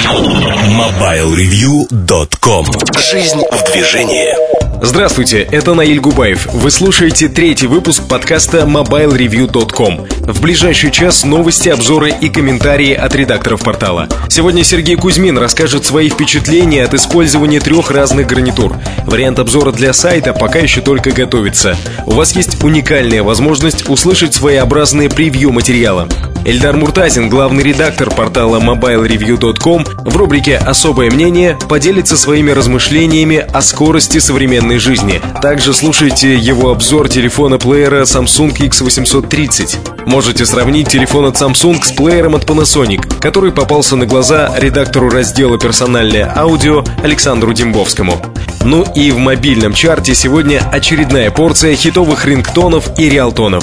MobileReview.com. Жизнь в движении. Здравствуйте, это Наиль Губаев. Вы слушаете третий выпуск подкаста MobileReview.com. В ближайший час новости, обзоры и комментарии от редакторов портала. Сегодня Сергей Кузьмин расскажет свои впечатления от использования 3 разных гарнитур. Вариант обзора для сайта пока еще только готовится. У вас есть уникальная возможность услышать своеобразное превью материала. Эльдар Муртазин, главный редактор портала MobileReview.com, в рубрике «Особое мнение» поделится своими размышлениями о скорости современной жизни. Также слушайте его обзор телефона-плеера Samsung X830. Можете сравнить телефон от Samsung с плеером от Panasonic, который попался на глаза редактору раздела «Персональное аудио» Александру Дембовскому. Ну и в мобильном чарте сегодня очередная порция хитовых рингтонов и риалтонов.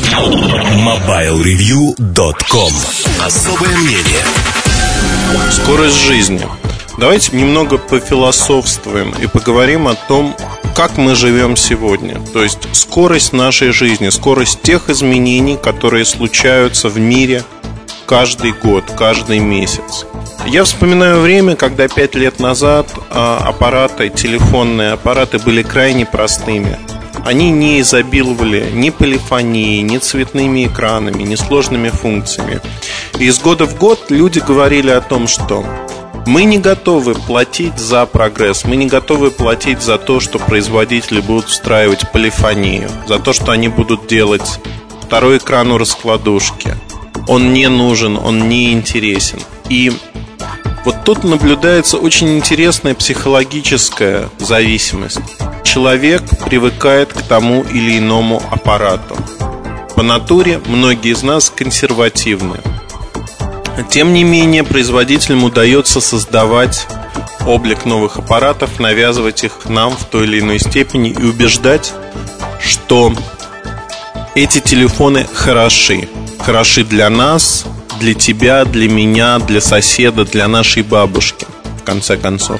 MobileReview.com. Особое мнение. Скорость жизни. Давайте немного пофилософствуем и поговорим о том, как мы живем сегодня. То есть скорость нашей жизни, скорость тех изменений, которые случаются в мире каждый год, каждый месяц. Я вспоминаю время, когда 5 лет назад телефонные аппараты были крайне простыми. Они не изобиловали ни полифонией, ни цветными экранами, ни сложными функциями. И из года в год люди говорили о том, что мы не готовы платить за прогресс, мы не готовы платить за то, что производители будут встраивать полифонию, за то, что они будут делать второй экран у раскладушки. Он не нужен, он не интересен. И вот тут наблюдается очень интересная психологическая зависимость. Человек привыкает к тому или иному аппарату. По натуре многие из нас консервативны. Тем не менее, производителям удается создавать облик новых аппаратов, навязывать их нам в той или иной степени и убеждать, что эти телефоны хороши. Хороши для нас, для тебя, для меня, для соседа, для нашей бабушки, в конце концов.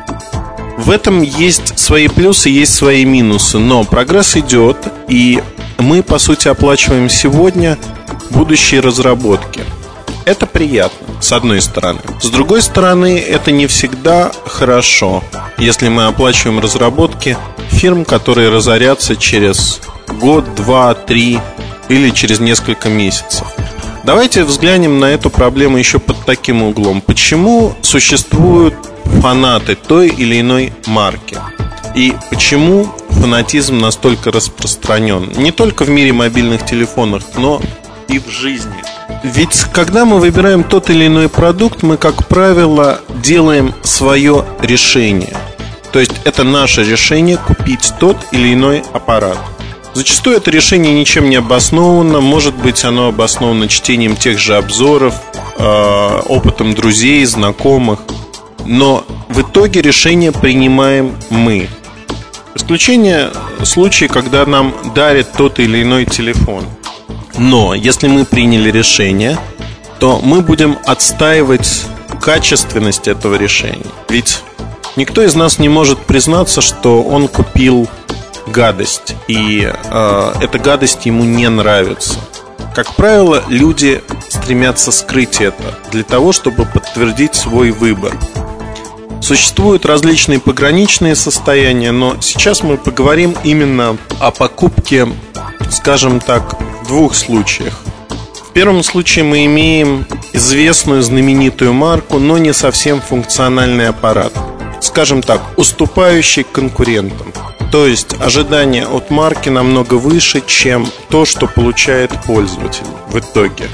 В этом есть свои плюсы, есть свои минусы. Но прогресс идет, и мы, по сути, оплачиваем сегодня будущие разработки. Это приятно, с одной стороны. С другой стороны, это не всегда хорошо, если мы оплачиваем разработки фирм, которые разорятся через год, 2, 3 или через несколько месяцев. Давайте взглянем на эту проблему еще под таким углом. Почему существуют фанаты той или иной марки? И почему фанатизм настолько распространен? Не только в мире мобильных телефонов, но и в жизни. Ведь когда мы выбираем тот или иной продукт, мы, как правило, делаем свое решение. То есть это наше решение купить тот или иной аппарат. Зачастую это решение ничем не обосновано. Может быть, оно обосновано чтением тех же обзоров, опытом друзей, знакомых. Но в итоге решение принимаем мы. Исключение случаи, когда нам дарят тот или иной телефон. Но если мы приняли решение, то мы будем отстаивать качественность этого решения. Ведь никто из нас не может признаться, что он купил гадость, и эта гадость ему не нравится. Как правило, люди стремятся скрыть это для того, чтобы подтвердить свой выбор. Существуют различные пограничные состояния, но сейчас мы поговорим именно о покупке, скажем так, в 2 случаях. В первом случае мы имеем известную знаменитую марку, но не совсем функциональный аппарат. Скажем так, уступающий конкурентам. То есть ожидания от марки намного выше, чем то, что получает пользователь в итоге.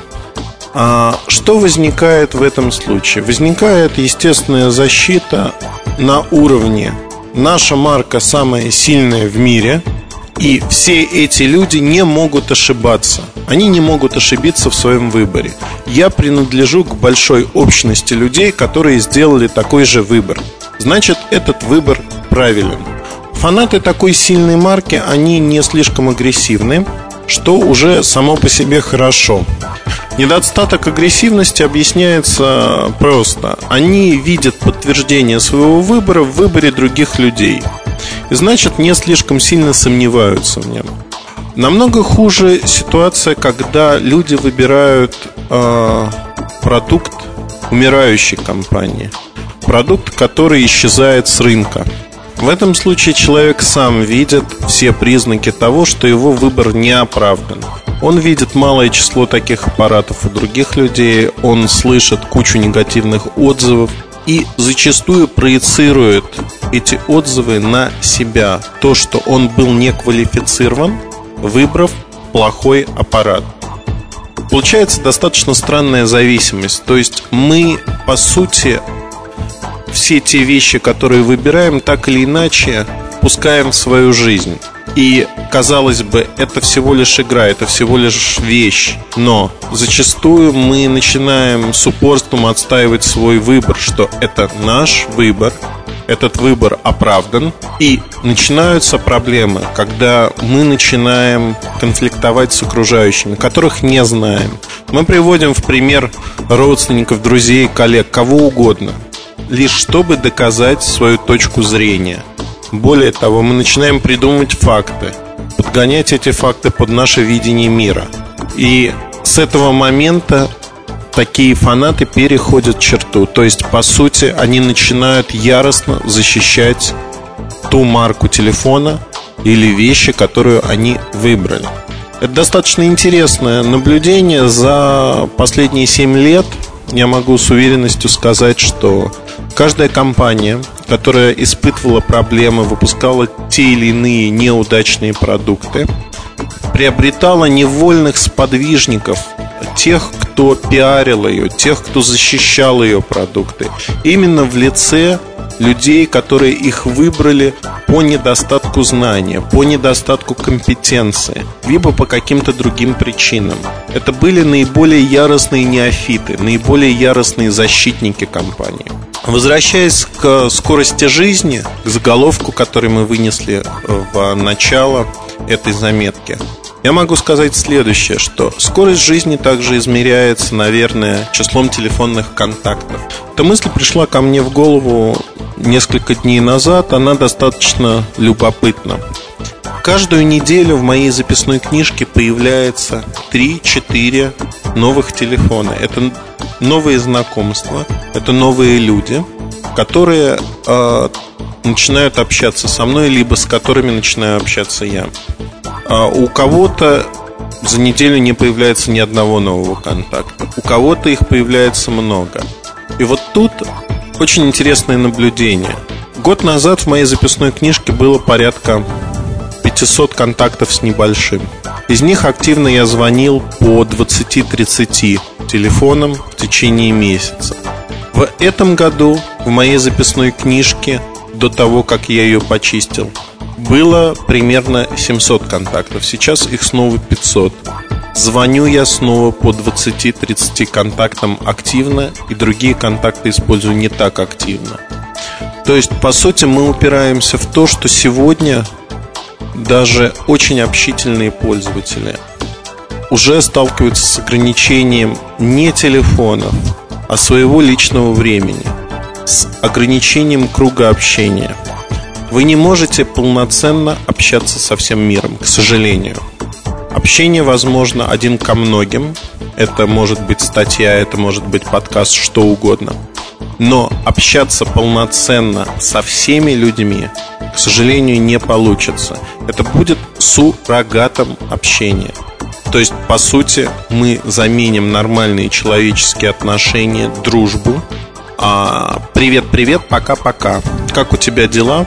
Что возникает в этом случае? Возникает естественная защита на уровне «наша марка самая сильная в мире», и все эти люди не могут ошибаться. Они не могут ошибиться в своем выборе. Я принадлежу к большой общности людей, которые сделали такой же выбор. Значит, этот выбор правилен. Фанаты такой сильной марки, они не слишком агрессивны, что уже само по себе хорошо. Недостаток агрессивности объясняется просто. Они видят подтверждение своего выбора в выборе других людей. И значит, не слишком сильно сомневаются в нем. Намного хуже ситуация, когда люди выбирают продукт умирающей компании. продукт, который исчезает с рынка. В этом случае человек сам видит все признаки того, что его выбор не оправдан. Он видит малое число таких аппаратов у других людей, он слышит кучу негативных отзывов и зачастую проецирует эти отзывы на себя. То, что он был не квалифицирован, выбрав плохой аппарат. Получается достаточно странная зависимость. То есть мы, по сути, все те вещи, которые выбираем, так или иначе впускаем в свою жизнь. И, казалось бы, это всего лишь игра, это всего лишь вещь. Но зачастую мы начинаем с упорством отстаивать свой выбор, что это наш выбор, этот выбор оправдан. И начинаются проблемы, когда мы начинаем конфликтовать с окружающими, которых не знаем. Мы приводим в пример родственников, друзей, коллег, кого угодно, лишь чтобы доказать свою точку зрения. Более того, мы начинаем придумывать факты, подгонять эти факты под наше видение мира. И с этого момента такие фанаты переходят черту. То есть, по сути, они начинают яростно защищать ту марку телефона или вещи, которую они выбрали. Это достаточно интересное наблюдение. За последние 7 лет я могу с уверенностью сказать, что каждая компания, которая испытывала проблемы, выпускала те или иные неудачные продукты, приобретала невольных сподвижников, тех, кто пиарил ее, тех, кто защищал ее продукты, именно в лице людей, которые их выбрали по недостатку знания, по недостатку компетенции, либо по каким-то другим причинам. Это были наиболее яростные неофиты, наиболее яростные защитники компании. Возвращаясь к скорости жизни, к заголовку, который мы вынесли в начало этой заметки, я могу сказать следующее, что скорость жизни также измеряется, наверное, числом телефонных контактов. Эта мысль пришла ко мне в голову несколько дней назад, она достаточно любопытна. Каждую неделю в моей записной книжке появляется 3-4 новых телефона. Это новые знакомства, это новые люди, которые начинают общаться со мной, либо с которыми начинаю общаться я. У кого-то за неделю не появляется ни одного нового контакта, у кого-то их появляется много. И вот тут очень интересное наблюдение. Год назад в моей записной книжке было порядка 500 контактов с небольшим. Из них активно я звонил по 20-30 телефонам в течение месяца. В этом году в моей записной книжке, до того, как я ее почистил, было примерно 700 контактов. Сейчас их снова 500. Звоню я снова по 20-30 контактам активно, и другие контакты использую не так активно. То есть, по сути, мы упираемся в то, что сегодня даже очень общительные пользователи уже сталкиваются с ограничением не телефонов, а своего личного времени, с ограничением круга общения. Вы не можете полноценно общаться со всем миром, к сожалению. Общение возможно один ко многим. Это может быть статья, это может быть подкаст, что угодно. Но общаться полноценно со всеми людьми, к сожалению, не получится. Это будет суррогатом общения. То есть, по сути, мы заменим нормальные человеческие отношения, дружбу. Привет-привет, пока-пока. Как у тебя дела?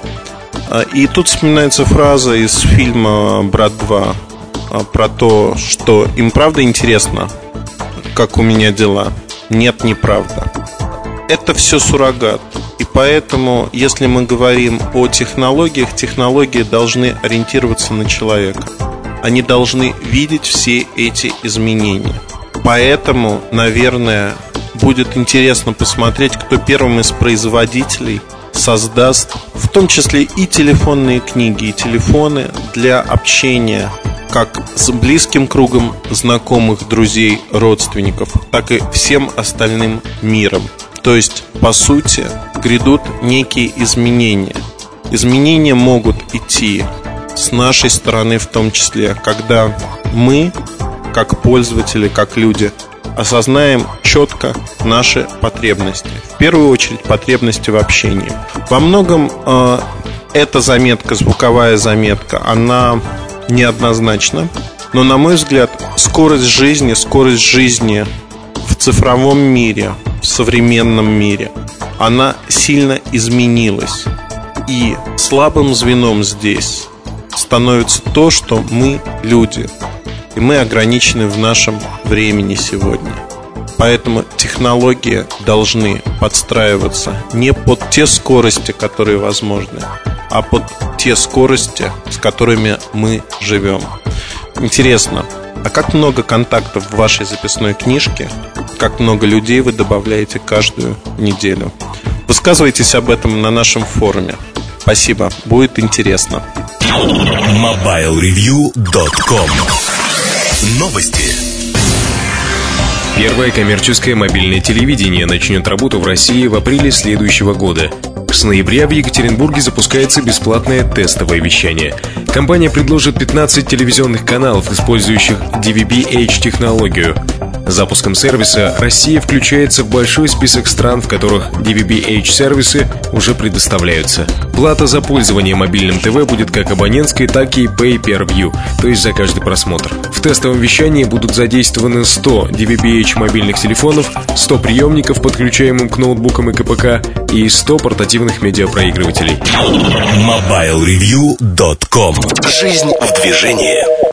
И тут вспоминается фраза из фильма «Брат 2» про то, что им правда интересно, как у меня дела? Нет, неправда. Это все суррогат. И поэтому, если мы говорим о технологиях, технологии должны ориентироваться на человека. Они должны видеть все эти изменения. Поэтому, наверное, будет интересно посмотреть, кто первым из производителей создаст, в том числе и телефонные книги, и телефоны для общения как с близким кругом знакомых, друзей, родственников, так и всем остальным миром. То есть, по сути, грядут некие изменения. Изменения могут идти с нашей стороны в том числе, когда мы, как пользователи, как люди, осознаем четко наши потребности. В первую очередь потребности в общении. Во многом эта заметка, звуковая заметка, она неоднозначна. Но, на мой взгляд, скорость жизни в цифровом мире, в современном мире, она сильно изменилась. И слабым звеном здесь становится то, что мы люди. И мы ограничены в нашем времени сегодня. Поэтому технологии должны подстраиваться не под те скорости, которые возможны, а под те скорости, с которыми мы живем. Интересно, а как много контактов в вашей записной книжке, как много людей вы добавляете каждую неделю? Высказывайтесь об этом на нашем форуме. Спасибо, будет интересно. MobileReview.com. Новости. Первое коммерческое мобильное телевидение начнет работу в России в апреле следующего года. С ноября в Екатеринбурге запускается бесплатное тестовое вещание. Компания предложит 15 телевизионных каналов, использующих DVB-H-технологию. Запуском сервиса Россия включается в большой список стран, в которых DVB-H-сервисы уже предоставляются. Плата за пользование мобильным ТВ будет как абонентской, так и pay-per-view, то есть за каждый просмотр. В тестовом вещании будут задействованы 100 DVB-H мобильных телефонов, 100 приемников, подключаемых к ноутбукам и КПК, и 100 портативных медиапроигрывателей. MobileReview.com. Жизнь в движении.